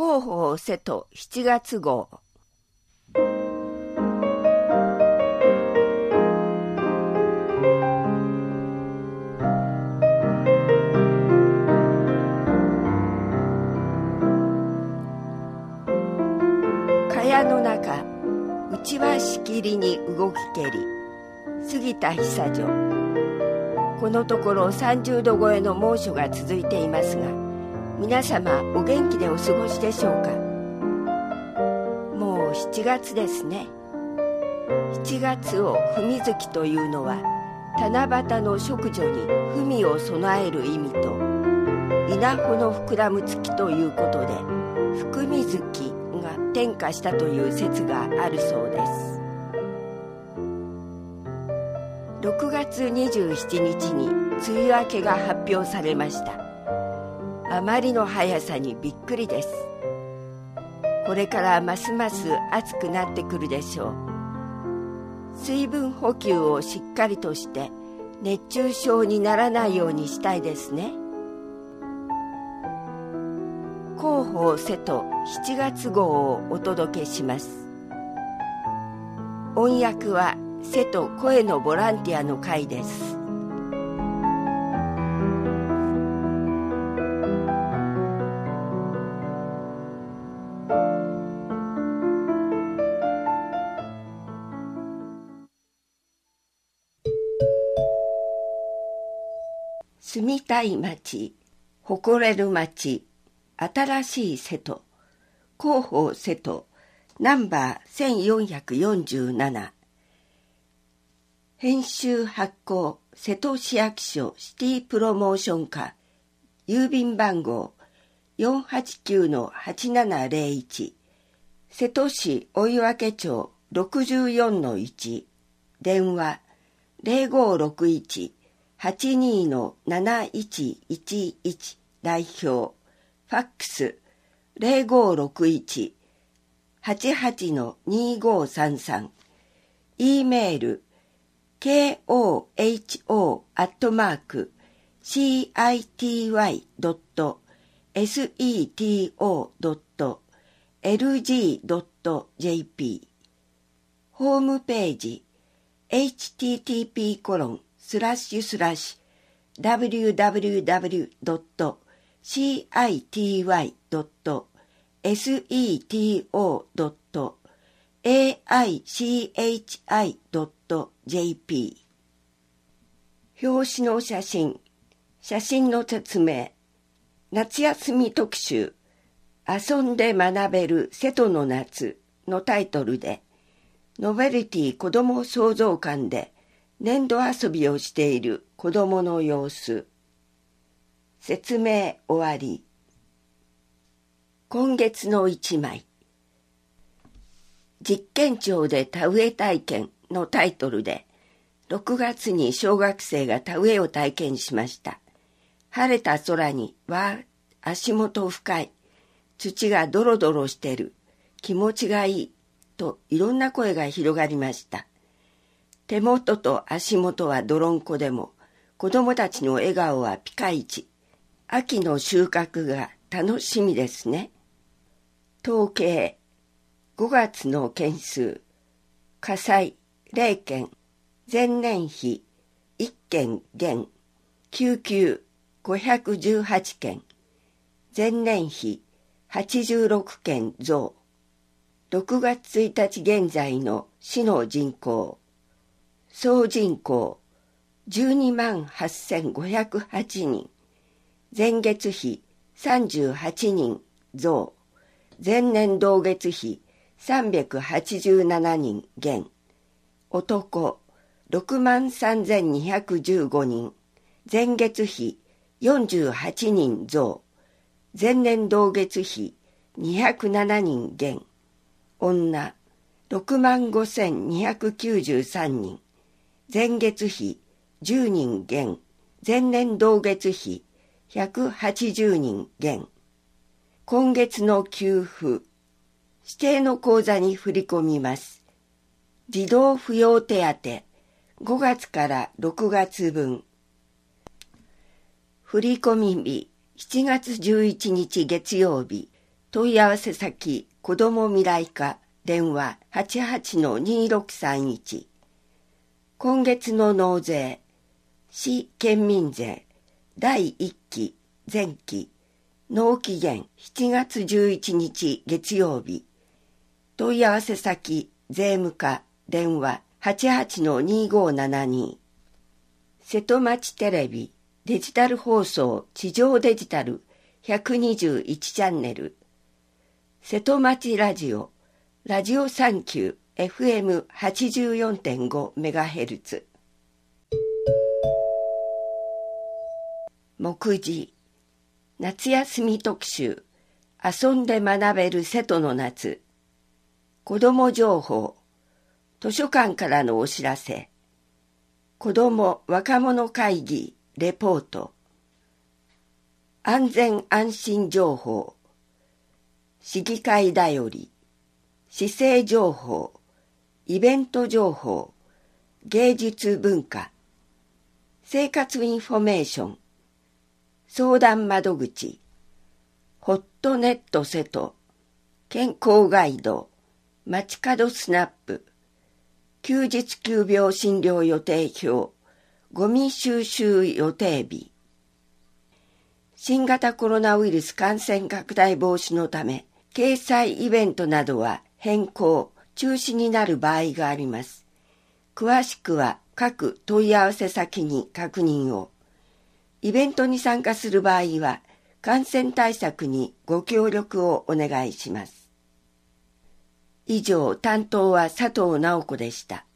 広報瀬戸7月号。蚊帳の中、うちはしきりに動きけり、杉田久女。このところ30度超えの猛暑が続いていますが、皆様お元気でお過ごしでしょうか。もう7月ですね。7月を文月というのは、七夕の植女に文を備える意味と、稲穂の膨らむ月ということで、福水月が転化したという説があるそうです。6月27日に梅雨明けが発表されました。あまりの速さにびっくりです。これからますます暑くなってくるでしょう。水分補給をしっかりとして熱中症にならないようにしたいですね。広報瀬戸7月号をお届けします。音訳は瀬戸声のボランティアの会です。住みたい町、誇れる町、新しい瀬戸、広報瀬戸、ナンバー1447。編集発行、瀬戸市役所シティプロモーション課、郵便番号 489-8701、瀬戸市追分町 64-1、電話 0561-82-7111、代表、ファックス 0561-88-2533、E メール、koho@city.seto.lg.jp、 ホームページ http://www.city.seto.aichi.jp。 表紙の写真、写真の説明、夏休み特集、遊んで学べる瀬戸の夏のタイトルで、ノベルティ子ども創造館で粘土遊びをしている子どもの様子。説明終わり。今月の一枚。実験町で田植え体験のタイトルで、6月に小学生が田植えを体験しました。晴れた空に、足元深い。土がドロドロしてる。気持ちがいい。といろんな声が広がりました。手元と足元は泥んこでも、子供たちの笑顔はピカイチ。秋の収穫が楽しみですね。統計、5月の件数、火災0件、前年比1件減、救急518件、前年比86件増。6月1日現在の市の人口、総人口128,508人、前月比38人増、前年同月比387人減、男63,215人、前月比48人増、前年同月比207人減、女65,293人、前月比10人減、前年同月比180人減。今月の給付、指定の口座に振り込みます。児童扶養手当5月から6月分。振り込み日7月11日月曜日、 問い合わせ先、子ども未来課、電話 88-2631。今月の納税、市県民税、第1期、前期、納期限7月11日月曜日。問い合わせ先、税務課、電話 88-2572。瀬戸町テレビ、デジタル放送、地上デジタル121チャンネル。瀬戸町ラジオ、ラジオサンキュー FM84.5 メガヘルツ。目次、夏休み特集、遊んで学べる瀬戸の夏。子ども情報、図書館からのお知らせ。子ども若者会議レポート。安全安心情報。市議会だより。市政情報。イベント情報。芸術文化。生活インフォメーション。相談窓口。ホットネット瀬戸。健康ガイド。街角スナップ。休日急病診療予定表。ゴミ収集予定日。新型コロナウイルス感染拡大防止のため、掲載イベントなどは変更、中止になる場合があります。詳しくは各問い合わせ先に確認を。イベントに参加する場合は、感染対策にご協力をお願いします。以上、担当は佐藤直子でした。